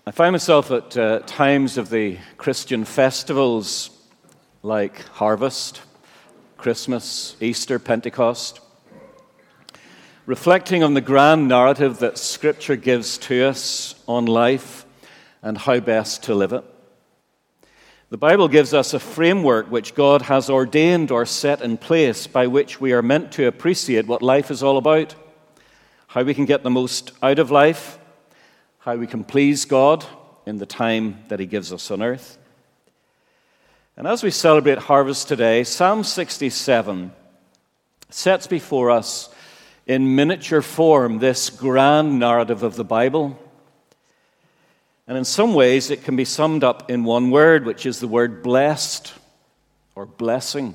I find myself at times of the Christian festivals like Harvest, Christmas, Easter, Pentecost, reflecting on the grand narrative that Scripture gives to us on life and how best to live it. The Bible gives us a framework which God has ordained or set in place by which we are meant to appreciate what life is all about, how we can get the most out of life, how we can please God in the time that He gives us on earth. And as we celebrate harvest today, Psalm 67 sets before us in miniature form this grand narrative of the Bible. And in some ways it can be summed up in one word, which is the word blessed or blessing.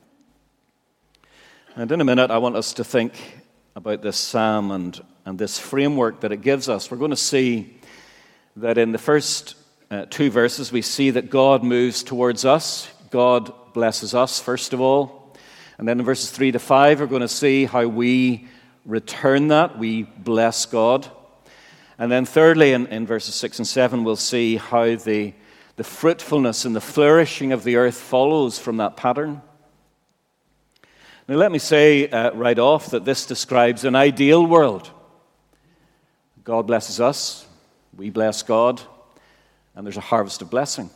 And in a minute I want us to think about this psalm and this framework that it gives us. We're going to see that in the first two verses we see that God moves towards us. God blesses us, first of all. And then in verses 3 to 5 we're going to see how we return that. We bless God. And then thirdly, in verses 6 and 7, we'll see how the fruitfulness and the flourishing of the earth follows from that pattern. Now let me say right off that this describes an ideal world. God blesses us, we bless God, and there's a harvest of blessing.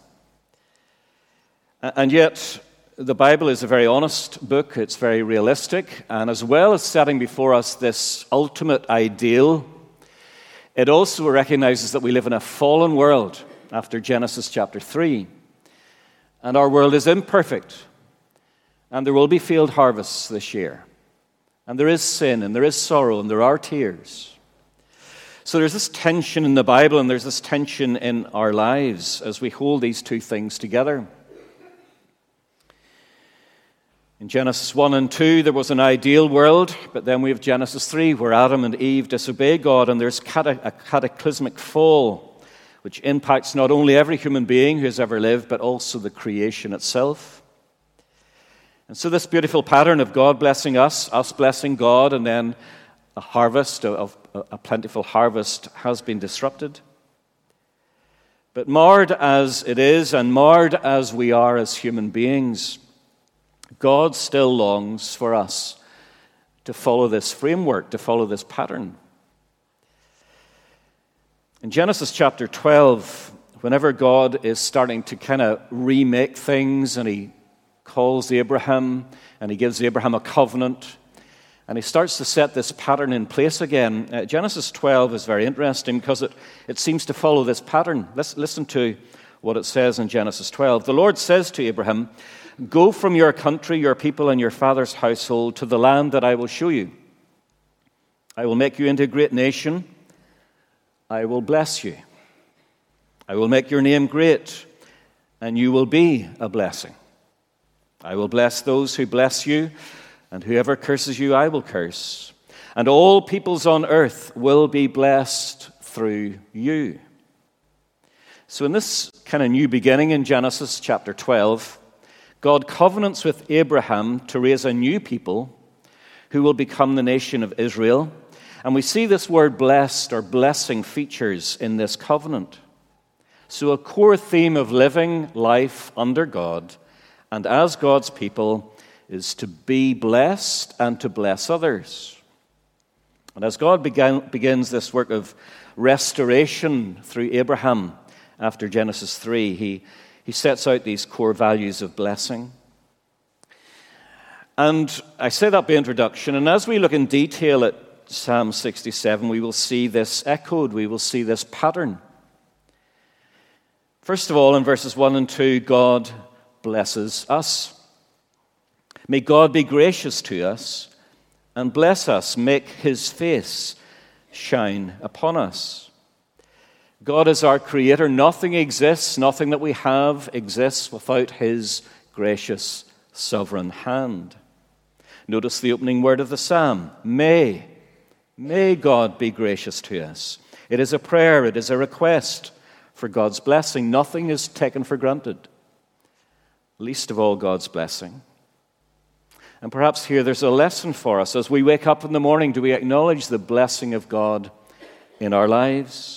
And yet, the Bible is a very honest book, it's very realistic, and as well as setting before us this ultimate ideal, it also recognizes that we live in a fallen world after Genesis chapter 3. And our world is imperfect, and there will be field harvests this year. And there is sin, and there is sorrow, and there are tears. So there's this tension in the Bible, and there's this tension in our lives as we hold these two things together. In Genesis 1 and 2, there was an ideal world, but then we have Genesis 3, where Adam and Eve disobey God, and there's a cataclysmic fall, which impacts not only every human being who has ever lived, but also the creation itself. And so this beautiful pattern of God blessing us blessing God, and then a harvest, a plentiful harvest, has been disrupted. But marred as it is, and marred as we are as human beings, God still longs for us to follow this framework, to follow this pattern. In Genesis chapter 12, whenever God is starting to kind of remake things, and He calls Abraham, and He gives Abraham a covenant, and He starts to set this pattern in place again. Genesis 12 is very interesting because it seems to follow this pattern. Let's listen to what it says in Genesis 12. The Lord says to Abraham, "Go from your country, your people, and your father's household to the land that I will show you. I will make you into a great nation. I will bless you. I will make your name great, and you will be a blessing. I will bless those who bless you, and whoever curses you, I will curse. And all peoples on earth will be blessed through you." So in this kind of new beginning in Genesis chapter 12, God covenants with Abraham to raise a new people who will become the nation of Israel. And we see this word blessed or blessing features in this covenant. So a core theme of living life under God and as God's people is to be blessed and to bless others. And as God begins this work of restoration through Abraham after Genesis 3, he sets out these core values of blessing. And I say that by introduction, and as we look in detail at Psalm 67, we will see this echoed, we will see this pattern. First of all, in verses 1 and 2, God blesses us. May God be gracious to us and bless us, make His face shine upon us. God is our creator. Nothing exists, nothing that we have exists without His gracious, sovereign hand. Notice the opening word of the psalm, may. May God be gracious to us. It is a prayer, it is a request for God's blessing. Nothing is taken for granted, least of all God's blessing. And perhaps here there's a lesson for us. As we wake up in the morning, do we acknowledge the blessing of God in our lives?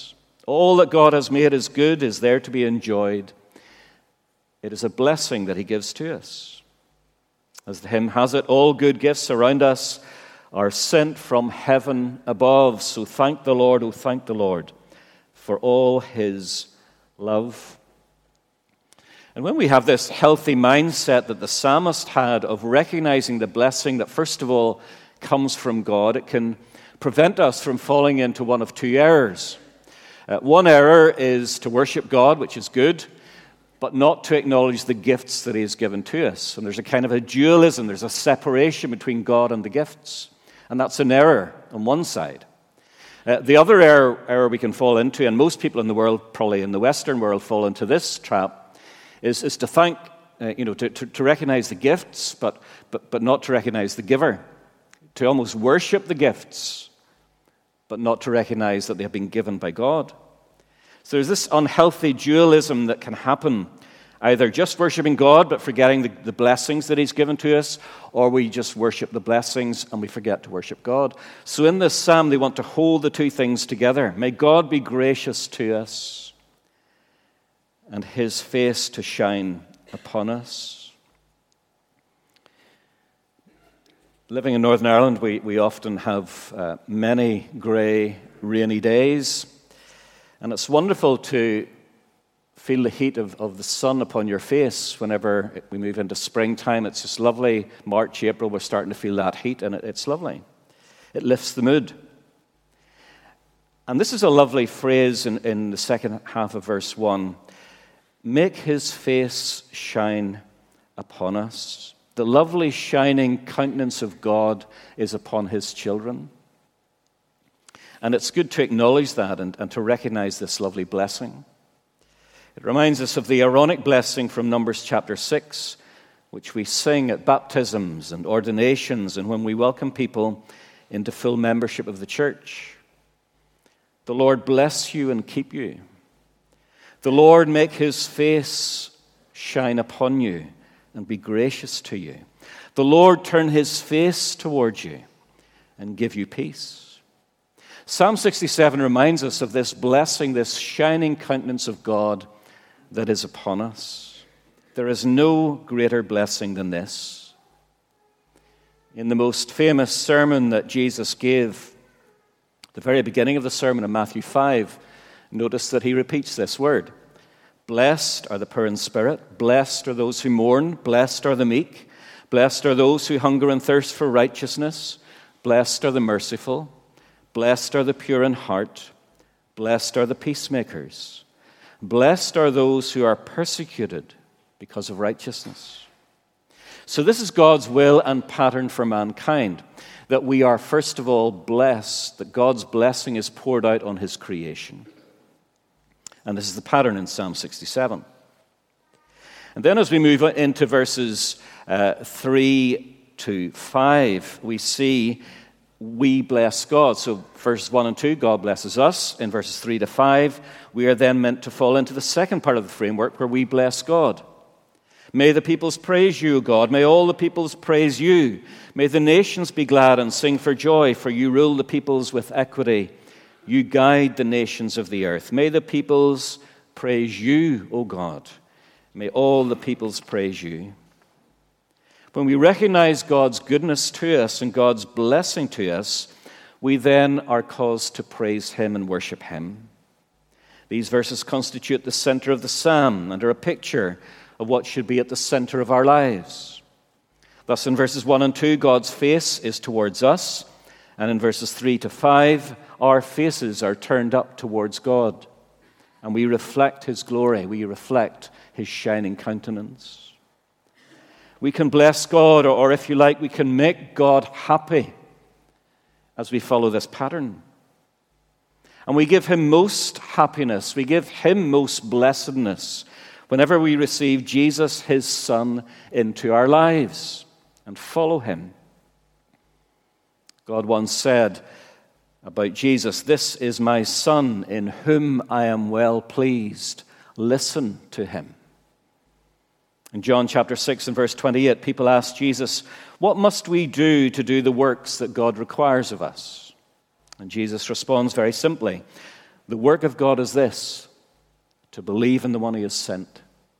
All that God has made is good, is there to be enjoyed. It is a blessing that he gives to us. As the hymn has it, all good gifts around us are sent from heaven above. So thank the Lord, oh thank the Lord, for all his love. And when we have this healthy mindset that the psalmist had of recognizing the blessing that first of all comes from God, it can prevent us from falling into one of two errors. One error is to worship God, which is good, but not to acknowledge the gifts that he has given to us. And there's a kind of a dualism, there's a separation between God and the gifts. And that's an error on one side. The other error we can fall into, and most people in the world, probably in the Western world, fall into this trap, is to thank, to recognize the gifts, but not to recognize the giver. To almost worship the gifts, but not to recognize that they have been given by God. So there's this unhealthy dualism that can happen, either just worshiping God but forgetting the blessings that he's given to us, or we just worship the blessings and we forget to worship God. So in this psalm, they want to hold the two things together. May God be gracious to us and his face to shine upon us. Living in Northern Ireland, we often have many grey, rainy days. And it's wonderful to feel the heat of the sun upon your face whenever we move into springtime. It's just lovely. March, April, we're starting to feel that heat, and it's lovely. It lifts the mood. And this is a lovely phrase in the second half of verse 1. Make his face shine upon us. The lovely shining countenance of God is upon his children. And it's good to acknowledge that and to recognize this lovely blessing. It reminds us of the Aaronic blessing from Numbers chapter 6, which we sing at baptisms and ordinations and when we welcome people into full membership of the church. The Lord bless you and keep you. The Lord make his face shine upon you and be gracious to you. The Lord turn his face towards you and give you peace. Psalm 67 reminds us of this blessing, this shining countenance of God that is upon us. There is no greater blessing than this. In the most famous sermon that Jesus gave, the very beginning of the sermon in Matthew 5, notice that he repeats this word. Blessed are the poor in spirit, blessed are those who mourn, blessed are the meek, blessed are those who hunger and thirst for righteousness, blessed are the merciful, blessed are the pure in heart, blessed are the peacemakers, blessed are those who are persecuted because of righteousness. So this is God's will and pattern for mankind, that we are first of all blessed, that God's blessing is poured out on his creation. And this is the pattern in Psalm 67. And then as we move into verses 3 to 5, we see we bless God. So verses 1 and 2, God blesses us. In verses 3 to 5, we are then meant to fall into the second part of the framework where we bless God. May the peoples praise you, O God. May all the peoples praise you. May the nations be glad and sing for joy, for you rule the peoples with equity. You guide the nations of the earth. May the peoples praise you, O God. May all the peoples praise you. When we recognize God's goodness to us and God's blessing to us, we then are caused to praise him and worship him. These verses constitute the center of the psalm and are a picture of what should be at the center of our lives. Thus, in verses 1 and 2, God's face is towards us, and in verses 3 to 5, our faces are turned up towards God, and we reflect his glory, we reflect his shining countenance. We can bless God, or if you like, we can make God happy as we follow this pattern. And we give him most happiness, we give him most blessedness whenever we receive Jesus, his Son, into our lives and follow him. God once said about Jesus, "This is my Son, in whom I am well pleased. Listen to him." In John chapter 6 and verse 28, people ask Jesus, "What must we do to do the works that God requires of us?" And Jesus responds very simply, The work of God is this, to believe in the one he has sent.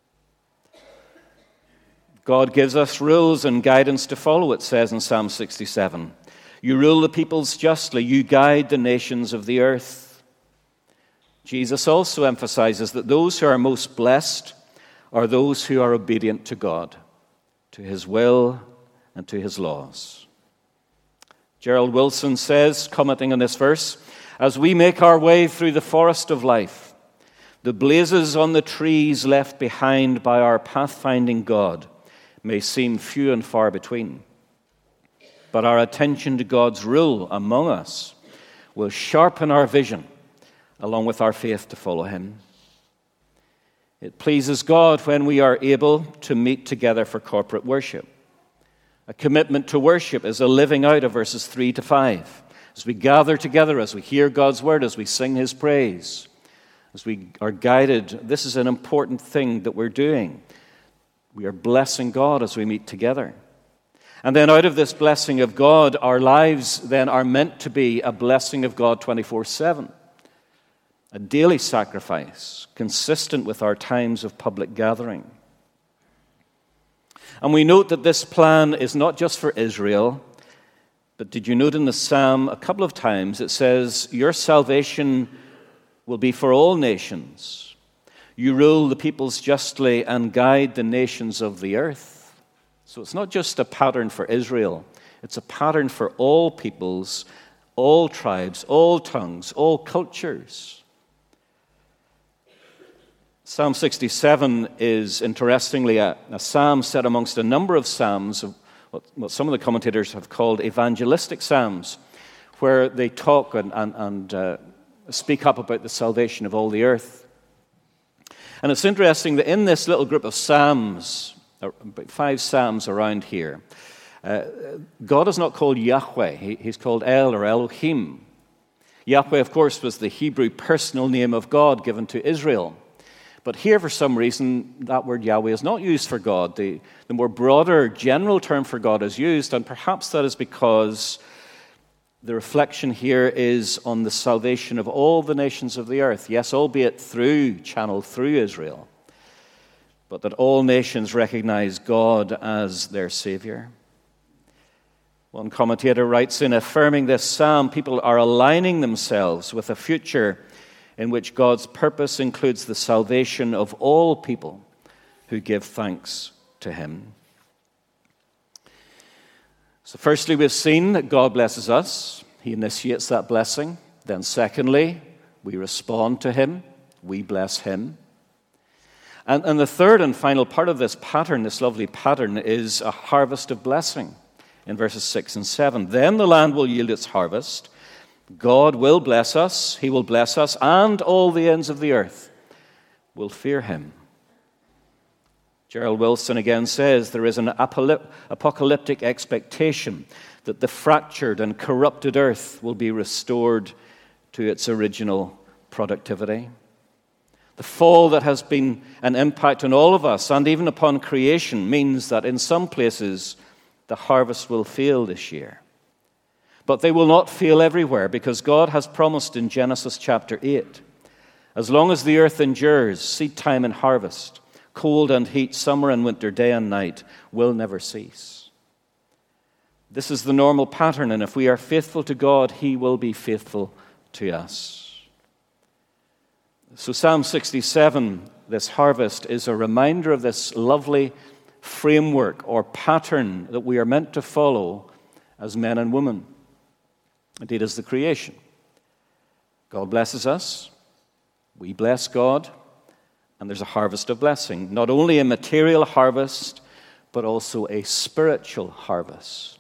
God gives us rules and guidance to follow, it says in Psalm 67. You rule the peoples justly, you guide the nations of the earth. Jesus also emphasizes that those who are most blessed are those who are obedient to God, to his will and to his laws. Gerald Wilson says, commenting on this verse, as we make our way through the forest of life, the blazes on the trees left behind by our pathfinding God may seem few and far between. But our attention to God's rule among us will sharpen our vision along with our faith to follow him. It pleases God when we are able to meet together for corporate worship. A commitment to worship is a living out of verses 3 to 5. As we gather together, as we hear God's word, as we sing his praise, as we are guided, this is an important thing that we're doing. We are blessing God as we meet together. And then out of this blessing of God, our lives then are meant to be a blessing of God 24/7. A daily sacrifice, consistent with our times of public gathering. And we note that this plan is not just for Israel, but did you note in the psalm a couple of times it says, your salvation will be for all nations. You rule the peoples justly and guide the nations of the earth. So it's not just a pattern for Israel, it's a pattern for all peoples, all tribes, all tongues, all cultures. Psalm 67 is, interestingly, a psalm set amongst a number of psalms, of what some of the commentators have called evangelistic psalms, where they talk and speak up about the salvation of all the earth. And it's interesting that in this little group of psalms, about 5 psalms around here, God is not called Yahweh, he's called El or Elohim. Yahweh, of course, was the Hebrew personal name of God given to Israel. But here, for some reason, that word Yahweh is not used for God. The more broader, general term for God is used, and perhaps that is because the reflection here is on the salvation of all the nations of the earth. Yes, albeit channeled through Israel, but that all nations recognize God as their Savior. One commentator writes, in affirming this psalm, people are aligning themselves with a future in which God's purpose includes the salvation of all people who give thanks to him. So firstly, we've seen that God blesses us. He initiates that blessing. Then secondly, we respond to him. We bless him. And the third and final part of this pattern, this lovely pattern, is a harvest of blessing in verses 6 and 7. Then the land will yield its harvest. God will bless us, he will bless us, and all the ends of the earth will fear him. Gerald Wilson again says there is an apocalyptic expectation that the fractured and corrupted earth will be restored to its original productivity. The fall that has been an impact on all of us and even upon creation means that in some places the harvest will fail this year. But they will not fail everywhere, because God has promised in Genesis chapter 8, as long as the earth endures, seed time and harvest, cold and heat, summer and winter, day and night, will never cease. This is the normal pattern, and if we are faithful to God, he will be faithful to us. So Psalm 67, this harvest, is a reminder of this lovely framework or pattern that we are meant to follow as men and women. Indeed, as the creation. God blesses us, we bless God, and there's a harvest of blessing. Not only a material harvest, but also a spiritual harvest.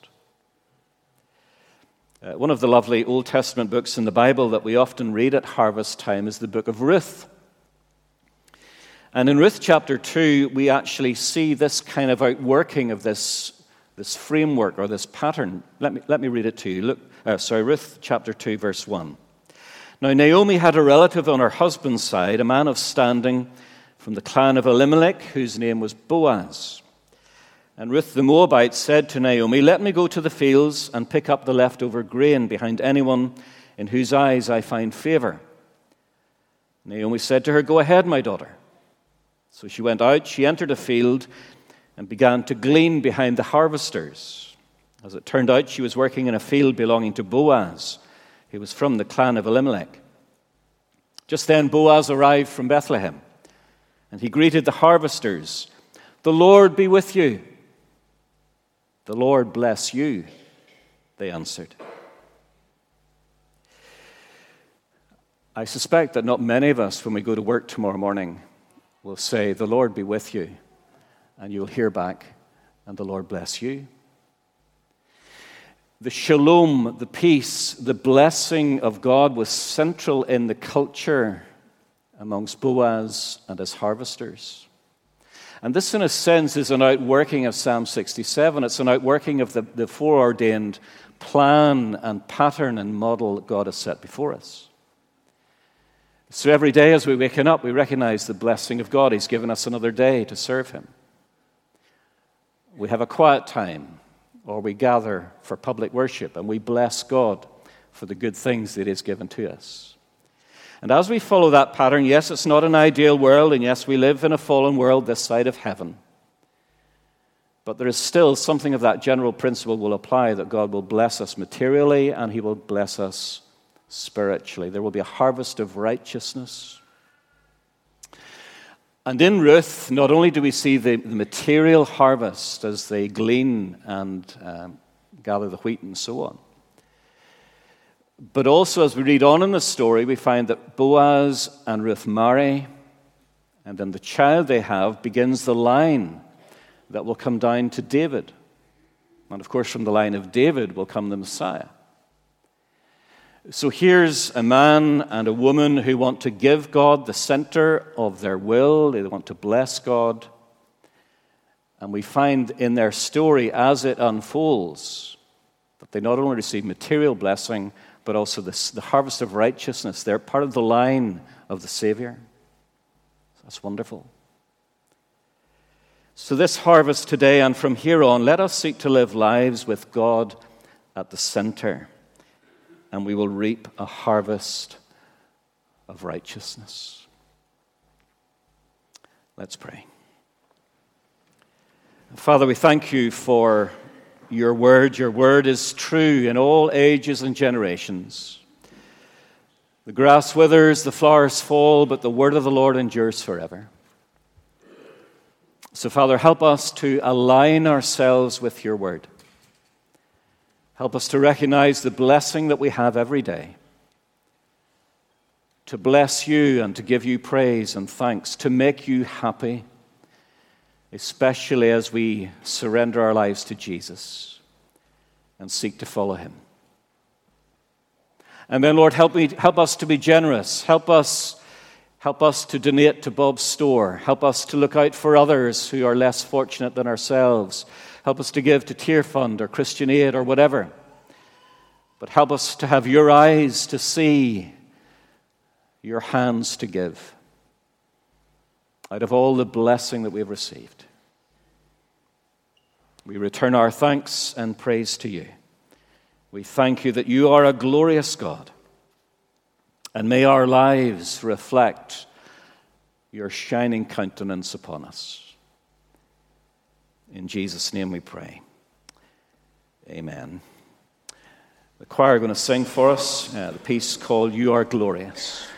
One of the lovely Old Testament books in the Bible that we often read at harvest time is the book of Ruth. And in Ruth chapter 2, we actually see this kind of outworking of this framework or this pattern. Let me read it to you. Ruth chapter 2, verse 1. Now Naomi had a relative on her husband's side, a man of standing from the clan of Elimelech, whose name was Boaz. And Ruth the Moabite said to Naomi, let me go to the fields and pick up the leftover grain behind anyone in whose eyes I find favor. Naomi said to her, "Go ahead, my daughter." So she went out, she entered a field, and began to glean behind the harvesters. As it turned out, she was working in a field belonging to Boaz, who was from the clan of Elimelech. Just then Boaz arrived from Bethlehem, and he greeted the harvesters. "The Lord be with you." "The Lord bless you," they answered. I suspect that not many of us, when we go to work tomorrow morning, will say, "The Lord be with you," and you'll hear back, "And the Lord bless you." The shalom, the peace, the blessing of God was central in the culture amongst Boaz and his harvesters. And this, in a sense, is an outworking of Psalm 67. It's an outworking of the foreordained plan and pattern and model that God has set before us. So every day as we waken up, we recognize the blessing of God. He's given us another day to serve Him. We have a quiet time, or we gather for public worship, and we bless God for the good things that He has given to us. And as we follow that pattern, yes, it's not an ideal world, and yes, we live in a fallen world this side of heaven. But there is still something of that general principle will apply, that God will bless us materially and He will bless us spiritually. There will be a harvest of righteousness. And in Ruth, not only do we see the material harvest as they glean and gather the wheat and so on, but also as we read on in the story, we find that Boaz and Ruth marry, and then the child they have begins the line that will come down to David. And of course, from the line of David will come the Messiah. So here's a man and a woman who want to give God the center of their will. They want to bless God. And we find in their story, as it unfolds, that they not only receive material blessing, but also the harvest of righteousness. They're part of the line of the Savior. That's wonderful. So this harvest today and from here on, let us seek to live lives with God at the center, and we will reap a harvest of righteousness. Let's pray. Father, we thank you for your word. Your word is true in all ages and generations. The grass withers, the flowers fall, but the word of the Lord endures forever. So, Father, help us to align ourselves with your word. Help us to recognize the blessing that we have every day, to bless you and to give you praise and thanks, to make you happy, especially as we surrender our lives to Jesus and seek to follow him. And then, Lord, help us to be generous. Help us to donate to Bob's store. Help us to look out for others who are less fortunate than ourselves. Help us to give to Tear Fund or Christian Aid or whatever. But help us to have your eyes to see, your hands to give, out of all the blessing that we have received. We return our thanks and praise to you. We thank you that you are a glorious God. And may our lives reflect your shining countenance upon us. In Jesus' name we pray. Amen. The choir are going to sing for us the piece called "You Are Glorious."